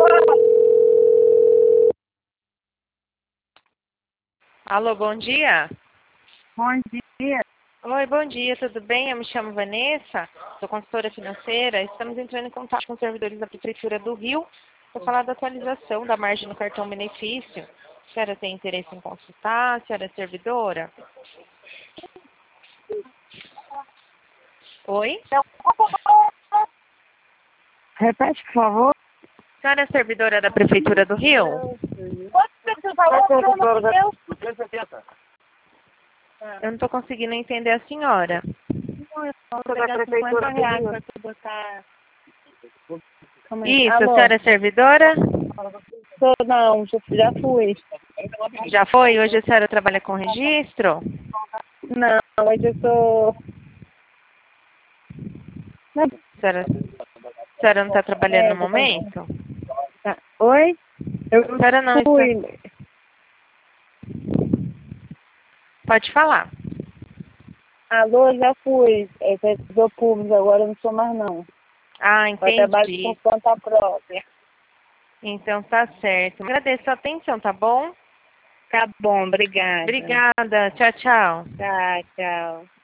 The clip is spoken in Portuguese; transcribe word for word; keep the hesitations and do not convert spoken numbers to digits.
Alô, bom dia. Bom dia. Oi, bom dia, tudo bem? Eu me chamo Vanessa, sou consultora financeira. Estamos entrando em contato com os servidores da Prefeitura do Rio para falar da atualização da margem no cartão benefício. A senhora tem interesse em consultar? A senhora é servidora? Oi? Repete, por favor. A senhora é servidora da Prefeitura do Rio? Eu não estou conseguindo entender a senhora. Sou da Prefeitura do Rio. Isso, a Alô? senhora é servidora? Sou, não, já, já fui. Já foi? Hoje a senhora trabalha com registro? Não, hoje eu sou... Não, A senhora, a senhora não está trabalhando é, no momento? tá. Oi? Eu A senhora não está... fui. Pode falar. Alô, já fui. É, servidor público, agora eu não sou mais não. Ah, Eu trabalho entendi. por conta própria. Então tá certo. Agradeço a atenção, tá bom? Tá bom, obrigada. Obrigada. Tchau, tchau. Tá, tchau.